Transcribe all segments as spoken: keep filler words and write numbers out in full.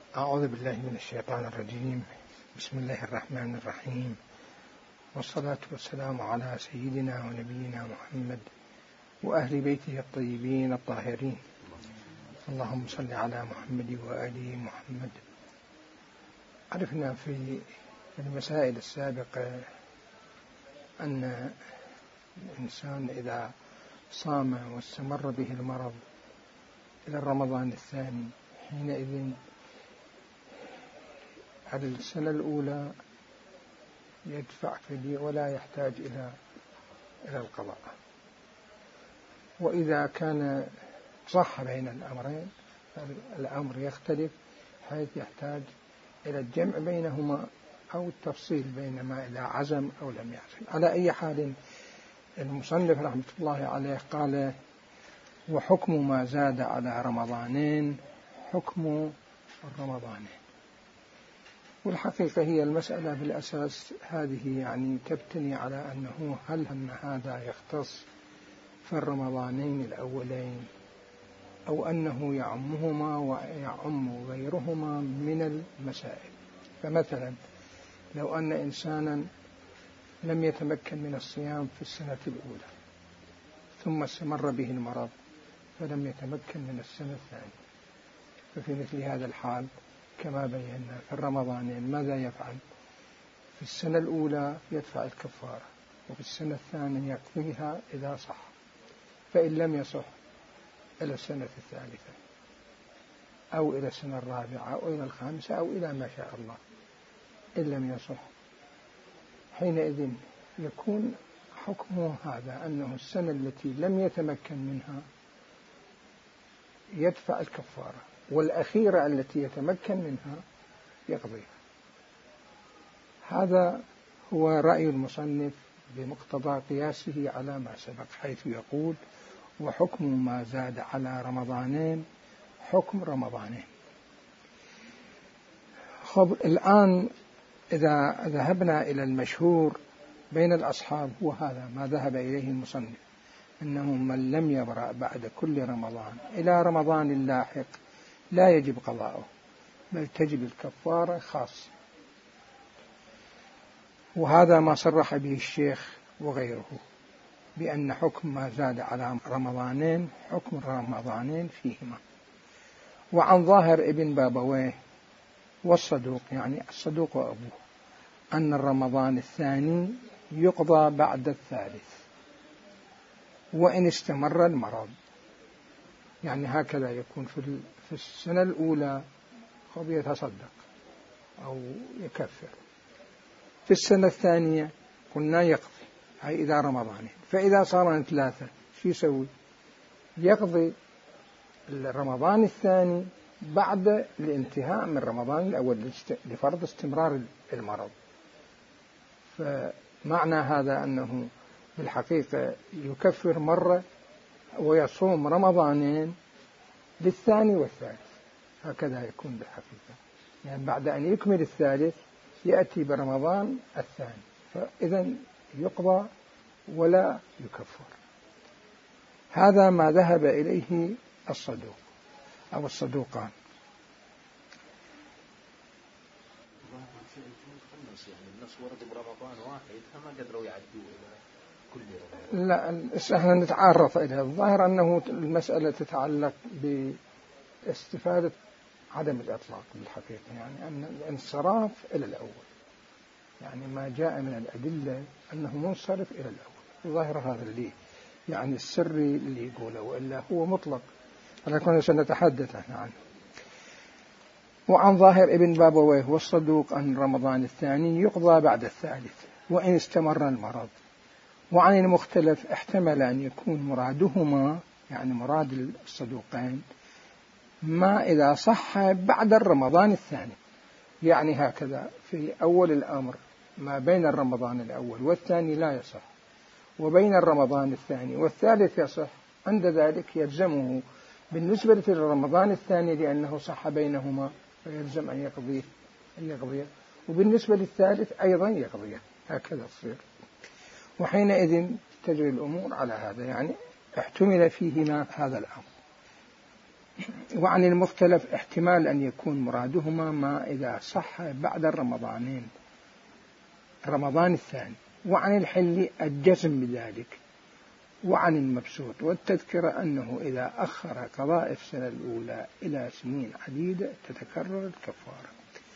أعوذ بالله من الشيطان الرجيم. بسم الله الرحمن الرحيم، والصلاة والسلام على سيدنا ونبينا محمد وأهل بيته الطيبين الطاهرين. اللهم صل على محمد وآل محمد. عرفنا في المسائل السابقة أن الإنسان إذا صام واستمر به المرض إلى رمضان الثاني حينئذ على السنة الأولى يدفع فدية ولا يحتاج إلى إلى القضاء. وإذا كان صح بين الأمرين الأمر يختلف حيث يحتاج إلى الجمع بينهما أو التفصيل بين ما إذا عزم أو لم يعزم. على أي حال المصنف رحمة الله عليه قال: وحكم ما زاد على رمضانين حكم الرمضانين. والحقيقة هي المسألة بالأساس هذه يعني تبتني على أنه هل أن هذا يختص في الرمضانين الأولين أو أنه يعمهما ويعم غيرهما من المسائل. فمثلا لو أن إنسانا لم يتمكن من الصيام في السنة الأولى ثم استمر به المرض فلم يتمكن من السنة الثانية، ففي مثل هذا الحال كما بينا في الرمضانين ماذا يفعل؟ في السنة الأولى يدفع الكفارة، وفي السنة الثانية يقضيها إذا صح، فإن لم يصح إلى السنة الثالثة أو إلى السنة الرابعة أو إلى الخامسة أو إلى ما شاء الله. إن لم يصح حينئذ يكون حكمه هذا أنه السنة التي لم يتمكن منها يدفع الكفارة، والأخيرة التي يتمكن منها يقضيها. هذا هو رأي المصنف بمقتضى قياسه على ما سبق، حيث يقول: وحكم ما زاد على رمضانين حكم رمضانين. خب الآن إذا ذهبنا إلى المشهور بين الأصحاب هو هذا ما ذهب إليه المصنف، أنه من لم يبرأ بعد كل رمضان إلى رمضان اللاحق لا يجب قضاؤه، بل تجب الكفارة خاصة. وهذا ما صرح به الشيخ وغيره بأن حكم ما زاد على رمضانين حكم رمضانين فيهما. وعن ظاهر ابن بابويه والصدوق، يعني الصدوق وأبوه، أن الرمضان الثاني يقضى بعد الثالث وإن استمر المرض. يعني هكذا يكون في السنة الأولى خب يتصدق أو يكفر، في السنة الثانية قلنا يقضي، هاي إذا رمضانين. فإذا صار ثلاثة شو يسوي؟ يقضي رمضان الثاني بعد الانتهاء من رمضان الأول لفرض استمرار المرض. فمعنى هذا أنه بالحقيقة يكفر مرة ويصوم رمضانين للثاني والثالث، هكذا يكون بالحقيقة. يعني بعد أن يكمل الثالث يأتي برمضان الثاني، فإذا يقضى ولا يكفر. هذا ما ذهب إليه الصدوق أو الصدوقان. لا، احنا نتعرف إلى الظاهر أنه المسألة تتعلق باستفادة عدم الإطلاق بالحقيقة، يعني أن الانصراف إلى الأول، يعني ما جاء من الأدلة أنه منصرف إلى الأول. الظاهر هذا اللي يعني السري اللي يقوله، وإلا هو مطلق، ولكن سنتحدث عنه. وعن ظاهر ابن بابويه والصدوق أن رمضان الثاني يقضى بعد الثالث وإن استمر المرض. وعن المختلف احتمل أن يكون مرادهما، يعني مراد الصدوقين، ما إذا صح بعد الرمضان الثاني، يعني هكذا في أول الأمر ما بين الرمضان الأول والثاني لا يصح، وبين الرمضان الثاني والثالث يصح. عند ذلك يلزمه بالنسبة للرمضان الثاني لأنه صح بينهما فيلزم أن يقضيه أن يقضيه، وبالنسبة للثالث أيضا يقضيه، هكذا تصير. وحينئذ تجري الأمور على هذا، يعني احتمل فيهما هذا الأمر. وعن المختلف احتمال أن يكون مرادهما ما إذا صح بعد الرمضانين رمضان الثاني، وعن الحل الجزم بذلك، وعن المبسوط والتذكرة أنه إذا أخر قضاء السنة الأولى إلى سنين عديدة تتكرر الكفارة.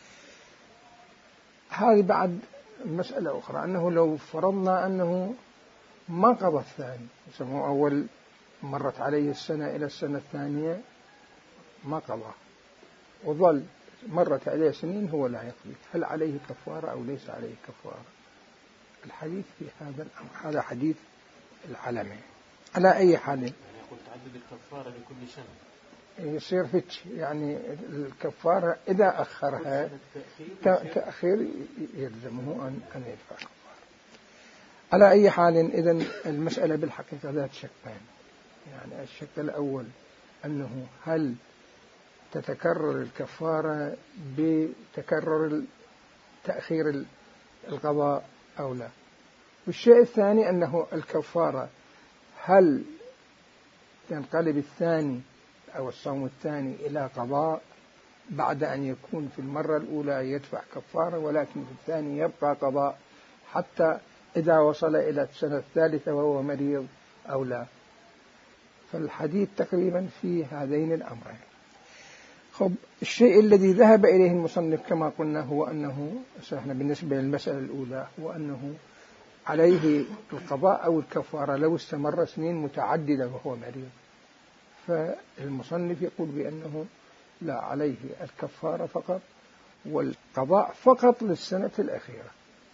هذه بعد مسألة أخرى، أنه لو فرضنا أنه ما قضى الثاني، يسموه أول مرت عليه السنة إلى السنة الثانية ما قضى وظل مرت عليه سنين هو لا يقضي، هل عليه كفارة أو ليس عليه كفارة؟ الحديث في هذا الأمر، هذا حديث العلمي. على أي حال يعني يقول تعدد الكفارة لكل سنة يصير فتش، يعني الكفارة إذا أخرها تأخير يلزمه أن يدفع كفارة. على أي حال إذن المسألة بالحقيقة ذات شقين، يعني الشق الأول أنه هل تتكرر الكفارة بتكرر تأخير القضاء أو لا، والشيء الثاني أنه الكفارة هل تنقلب الثاني أو الصوم الثاني إلى قضاء بعد أن يكون في المرة الأولى يدفع كفارة ولكن في الثاني يبقى قضاء حتى إذا وصل إلى السنة الثالثة وهو مريض أو لا. فالحديث تقريبا في هذين الأمرين. خب الشيء الذي ذهب إليه المصنف كما قلنا هو أنه سهنا بالنسبة للمسألة الأولى هو أنه عليه القضاء أو الكفارة لو استمر سنين متعددة وهو مريض. فالمصنف يقول بأنه لا، عليه الكفارة فقط والقضاء فقط للسنة الأخيرة.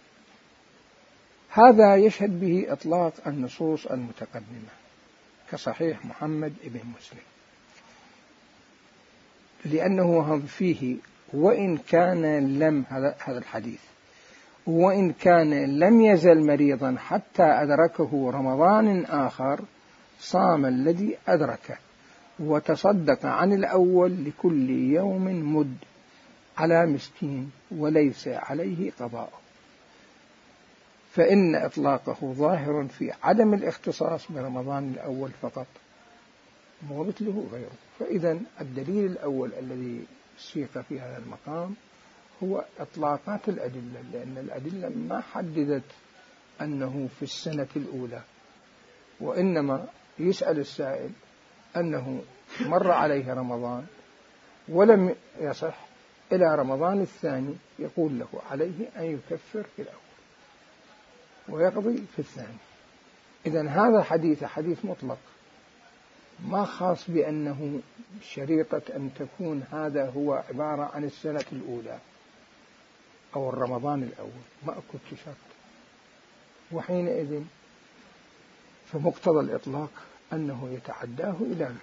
هذا يشهد به إطلاق النصوص المتقدمة كصحيح محمد بن مسلم، لأنه فيه وإن كان لم هذا الحديث وإن كان لم يزل مريضا حتى أدركه رمضان آخر صام الذي أدركه وتصدق عن الأول لكل يوم مد على مسكين وليس عليه قضاء، فإن إطلاقه ظاهر في عدم الاختصاص برمضان الأول فقط ومثله غيره. فإذا الدليل الأول الذي سيق في هذا المقام هو إطلاقات الأدلة، لأن الأدلة ما حددت أنه في السنة الأولى، وإنما يسأل السائل أنه مر عليه رمضان ولم يصح إلى رمضان الثاني، يقول له عليه أن يكفر في الأول ويقضي في الثاني. إذن هذا حديث حديث مطلق ما خاص بأنه شريطة أن تكون هذا هو عبارة عن السنة الأولى أو الرمضان الأول، ما أكد شرط. وحينئذ فمقتضى الإطلاق أنه يتعداه إلى غيره.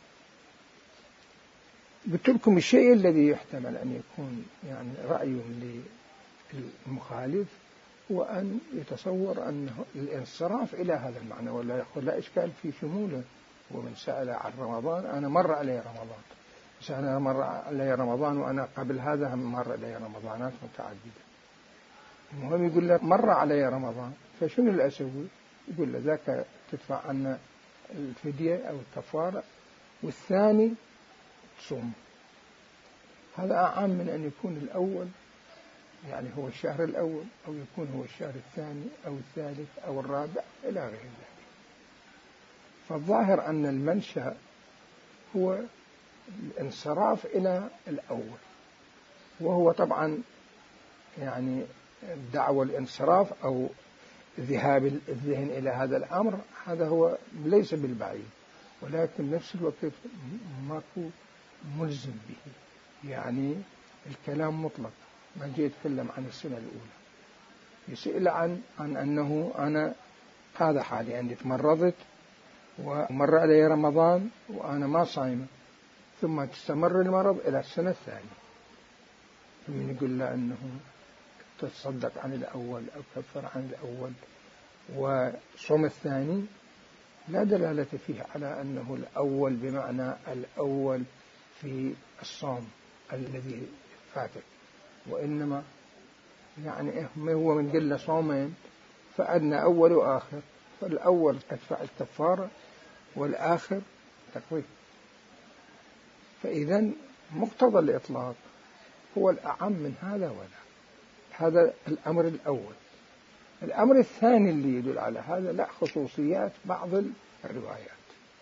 قلت لكم الشيء الذي يحتمل أن يكون يعني رأي للمخالف وأن يتصور أنه الانصراف إلى هذا المعنى، ولا يقول لا إشكال في شموله. ومن سأل عن رمضان أنا مر علي رمضان، بس أنا مر علي رمضان وأنا قبل هذا مر علي رمضانات متعددة. المهم يقول له مر علي رمضان، فشنو اللي أسوي؟ يقول له ذاك تدفع عنا الفدية أو الكفارة والثاني تصوم. هذا أعم من أن يكون الأول يعني هو الشهر الأول أو يكون هو الشهر الثاني أو الثالث أو الرابع إلى غير ذلك. فالظاهر أن المنشأ هو الانصراف إلى الأول، وهو طبعا يعني دعوى الانصراف أو ذهاب الذهن إلى هذا الأمر، هذا هو ليس بالبعيد، ولكن نفس الوقت ماكو ملزم به، يعني الكلام مطلق. ما جاء يتكلم عن السنة الأولى، يسأل عن عن أنه أنا هذا حالي عندي تمرضت ومر علي رمضان وأنا ما صايمة، ثم تستمر المرض إلى السنة الثانية، ثم يقول له أنه تصدق عن الأول أو كفر عن الأول وصوم الثاني، لا دلالة فيه على أنه الأول بمعنى الأول في الصوم الذي فاتك، وإنما يعني هو من قلة صومين فأدنى أول وآخر، فالأول تدفع الكفارة والآخر تقضي. فإذا مقتضى الإطلاق هو الأعم من هذا ولا. هذا الأمر الأول. الأمر الثاني اللي يدل على هذا لا خصوصيات بعض الروايات،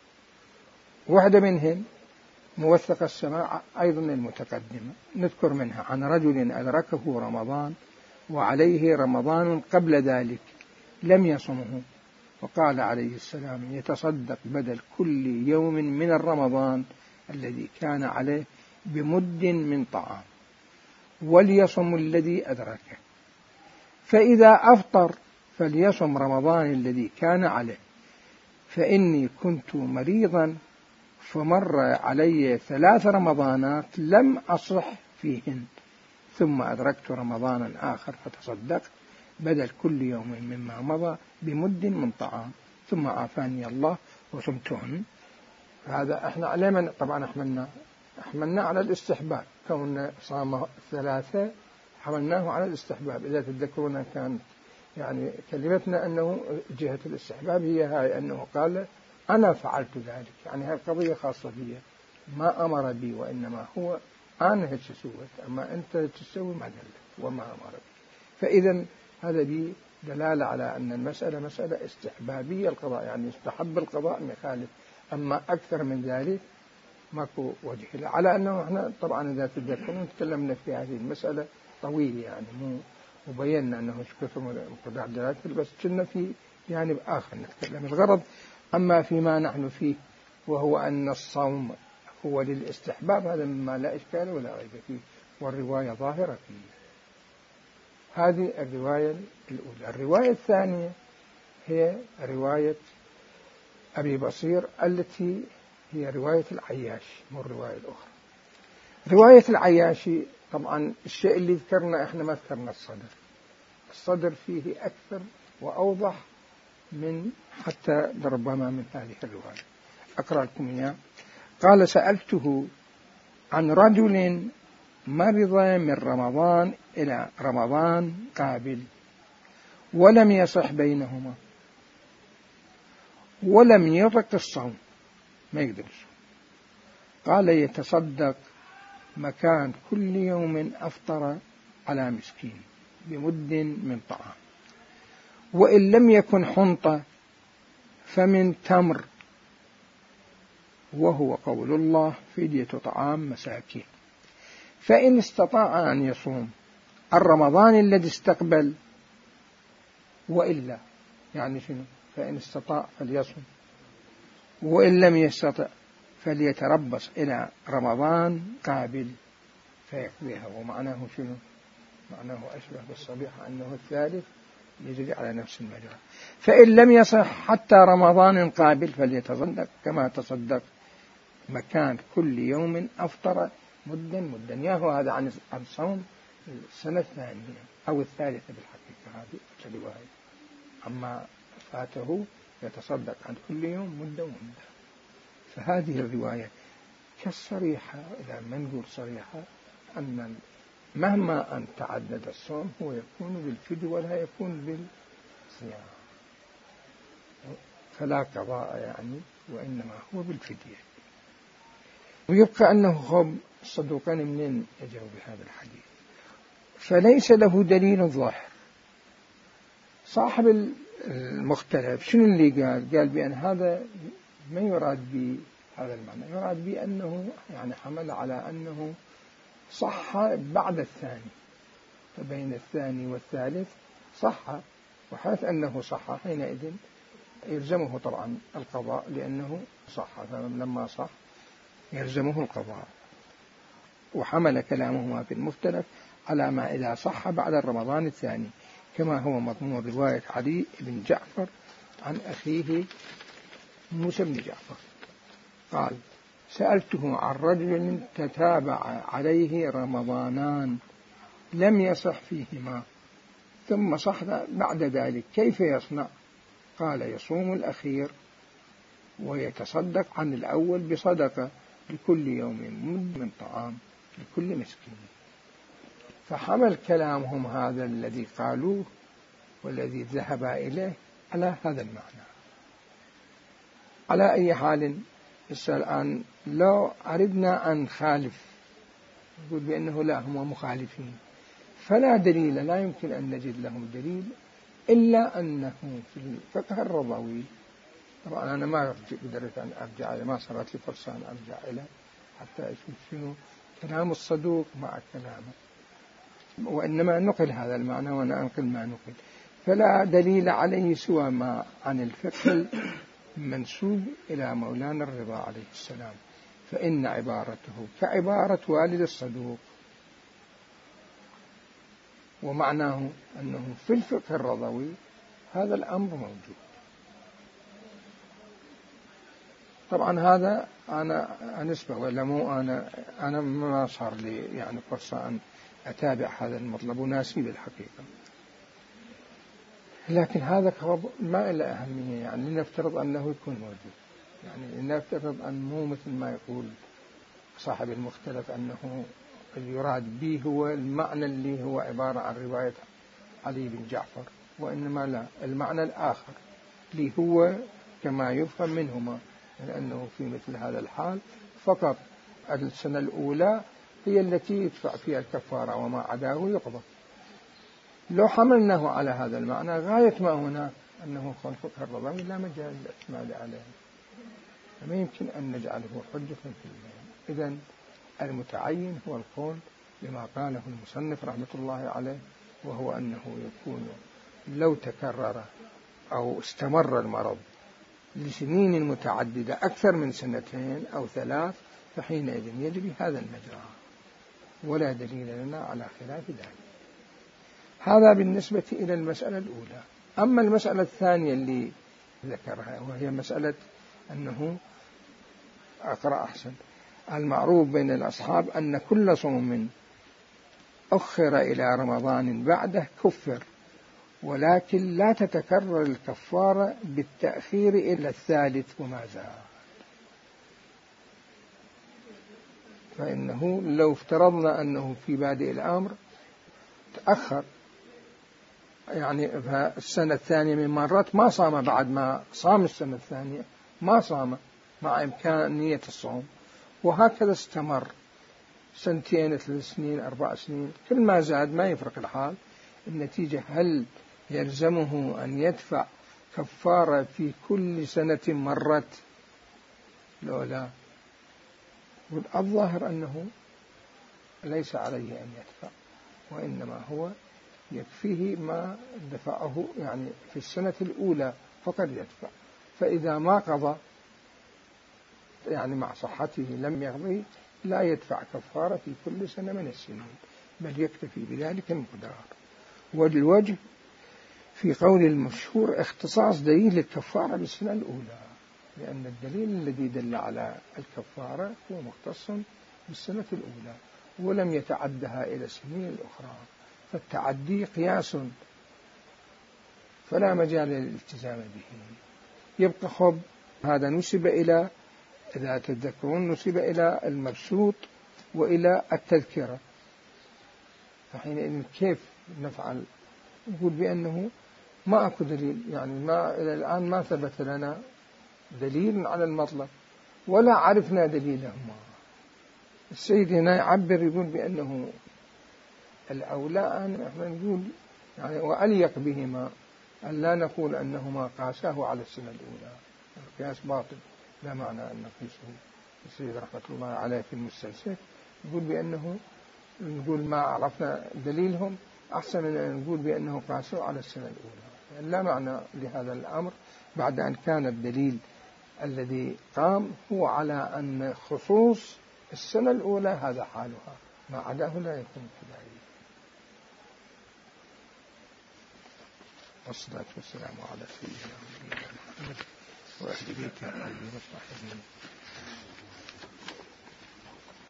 واحدة منهن موثق السماع أيضا المتقدمة، نذكر منها عن رجل أدركه رمضان وعليه رمضان قبل ذلك لم يصمه، وقال عليه السلام يتصدق بدل كل يوم من الرمضان الذي كان عليه بمد من طعام وليصم الذي أدركه، فإذا أفطر فليصم رمضان الذي كان عليه، فإني كنت مريضا فمر علي ثلاث رمضانات لم أصح فيهن، ثم أدركت رمضانا آخر فتصدقت بدل كل يوم مما مضى بمد من طعام ثم عافاني الله وصمتهن. هذا احنا علينا طبعا احملنا احملنا على الاستحباب، كون صام ثلاثة حملناه على الاستحباب. إذا تذكرون كان يعني كلمتنا أنه جهة الاستحباب هي هاي، أنه قال أنا فعلت ذلك، يعني هذه قضية خاصة بي، ما أمر بي وإنما هو أنا هيك سويت، أما أنت تسوي ما دلت وما أمر بي. فإذا هذا بي دلالة على أن المسألة مسألة استحبابية القضاء، يعني يستحب القضاء مخالف، أما أكثر من ذلك ماكو وجه له. على أنه احنا طبعا إذا تذكرون تكلمنا في هذه المسألة طويل، يعني مو وبينا أنه كثر مقدار دلالته، بس كنا في جانب آخر نتكلم. الغرض أما فيما نحن فيه وهو أن الصوم هو للاستحباب، هذا مما لا إشكال ولا ريب فيه، والرواية ظاهرة فيه. هذه الرواية الأولى. الرواية الثانية هي رواية أبي بصير التي هي رواية العياش مو الرواية الأخرى. رواية العياشي طبعا الشيء اللي ذكرنا احنا ما ذكرنا الصدر، الصدر فيه أكثر وأوضح من حتى ربما من هذه الرواية. أقرأ لكم إياه. قال سألته عن رجل مرض من رمضان إلى رمضان قابل ولم يصح بينهما ولم يطق الصوم، ما يقدرش. قال يتصدق مكان كل يوم أفطر على مسكين بمد من طعام، وإن لم يكن حنطة فمن تمر، وهو قول الله فدية طعام مساكين. فإن استطاع أن يصوم الرمضان الذي استقبل وإلا، يعني شنو؟ فإن استطاع فليصوم، وإن لم يستطع فليتربص إلى رمضان قابل فيقضيها. ومعناه شنو؟ معناه أشبه بالصبيحة أنه الثالث يجري على نفس المجرى. فإن لم يصح حتى رمضان قابل فليتصدق كما تصدق مكان كل يوم أفطر مدا مدا. ياهو هذا عن عن صوم السنة الثانية أو الثالثة بالحقيقة هذه الرواية. أما فاته يتصدق عن كل يوم مدة ومدة. فهذه الرواية كالصريحة، إذا ما نقول صريحة، أن مهما أن تعدد الصوم هو يكون بالفدية ولا يكون بالصيام، فلا قضاء يعني، وإنما هو بالفدية. ويبقى أنه خب الصدوقين منين يجوا بهذا الحديث، فليس له دليل ظاهر. صاحب المختلف شنو اللي قال؟ قال بأن هذا ما يراد بهذا المعنى، يراد بأنه يعني حمل على أنه صح بعد الثاني، فبين الثاني والثالث صح، وحيث أنه صح حينئذ يلزمه طبعا القضاء لأنه صح، فلما صح يلزمه القضاء. وحمل كلامهما في المختلف على ما إذا صح بعد الرمضان الثاني، كما هو مضمون رواية علي بن جعفر عن أخيه موسى بن جعفر قال سألته عن رجل تتابع عليه رمضانان لم يصح فيهما ثم صح بعد ذلك كيف يصنع؟ قال يصوم الأخير ويتصدق عن الأول بصدقة لكل يوم مد من طعام لكل مسكين. فحمل كلامهم هذا الذي قالوه والذي ذهب إليه على هذا المعنى. على أي حال بس الآن لو أردنا أن نخالف نقول بأنه لا هم مخالفين، فلا دليل، لا يمكن أن نجد لهم دليل إلا أنه في الفقه الرضوي. طبعا أنا ما قدرت أن أرجع إلى، ما صارت لي فرصة أن أرجع إلى حتى أشوف شنو كلام الصدوق مع كلامه، وإنما نقل هذا المعنى وأنا أنقل ما نقل. فلا دليل عليه سوى ما عن الفقه منسوب إلى مولانا الرضا عليه السلام، فإن عبارته كعبارة والد الصدوق، ومعناه أنه في الفقه الرضوي هذا الأمر موجود. طبعا هذا أنا أنسبة ولا مو أنا أنا ما صار لي يعني فرصة أن أتابع هذا المطلب وناسي بالحقيقة، لكن هذا ما له أهمية. يعني لنفترض أنه يكون موجود، يعني لنفترض أن مو مثل ما يقول صاحب المختلف أنه يراد به هو المعنى اللي هو عبارة عن رواية علي بن جعفر، وإنما لا، المعنى الآخر اللي هو كما يفهم منهما، لأنه في مثل هذا الحال فقط السنة الأولى هي التي يدفع فيها الكفارة وما عداه يقضى. لو حملناه على هذا المعنى غاية ما هنا أنه خلق الرضوي لا مجال للإعتماد عليه، فما يمكن أن نجعله حجة في الله. إذن المتعين هو القول بما قاله المصنف رحمة الله عليه، وهو أنه يكون لو تكرر أو استمر المرض لسنين متعددة أكثر من سنتين أو ثلاث فحينئذ يجري هذا المجرى، ولا دليل لنا على خلاف ذلك. هذا بالنسبة إلى المسألة الأولى. أما المسألة الثانية اللي ذكرها وهي مسألة أنه أقرأ أحسن، المعروف بين الأصحاب أن كل صوم أخر إلى رمضان بعده كفر، ولكن لا تتكرر الكفارة بالتأخير إلى الثالث وما زال. فإنه لو افترضنا أنه في بادئ الأمر تأخر، يعني السنة الثانية من مرات ما صام، بعد ما صام السنة الثانية ما صام مع إمكانية الصوم، وهكذا استمر سنتين ثلاث سنين أربع سنين، كل ما زاد ما يفرق الحال. النتيجة هل يلزمه أن يدفع كفارة في كل سنة مرت؟ لا لا، الظاهر أنه ليس عليه أن يدفع، وإنما هو يكفيه ما دفعه يعني في السنة الأولى فقد يدفع. فإذا ما قضى يعني مع صحته لم يقضي لا يدفع كفارة في كل سنة من السنين، بل يكتفي بذلك المقدار. والوجه في قول المشهور اختصاص دليل الكفارة بالسنة الأولى، لأن الدليل الذي دل على الكفارة هو مختص بالسنة الأولى ولم يتعدها إلى السنين الأخرى، فالتعدي قياس فلا مجال للالتزام به. يبقى خب هذا نسب إلى، إذا تذكرون، نسب إلى المبسوط وإلى التذكرة، فحينئذ كيف نفعل؟ نقول بأنه ما أكو دليل، يعني ما إلى الآن ما ثبت لنا دليل على المطلب ولا عرفنا دليلهما. السيد هنا يعبر يقول بأنه الأولى أن احنا نقول يعني وأليق بهما أن لا نقول أنهما قاساه على السنة الأولى، القياس باطل لا معنى أن نقيسه. السيد رحمة الله عليه في المستنسخ يقول بأنه نقول ما عرفنا دليلهم أحسن من أن نقول بأنه قاسوا على السنة الأولى، يعني لا معنى لهذا الأمر بعد أن كان الدليل الذي قام هو على أن خصوص السنة الأولى هذا حالها، ما عداه لا يكون كذلك. والصلاة والسلام على سيدنا محمد وأهل بيته وصحبه.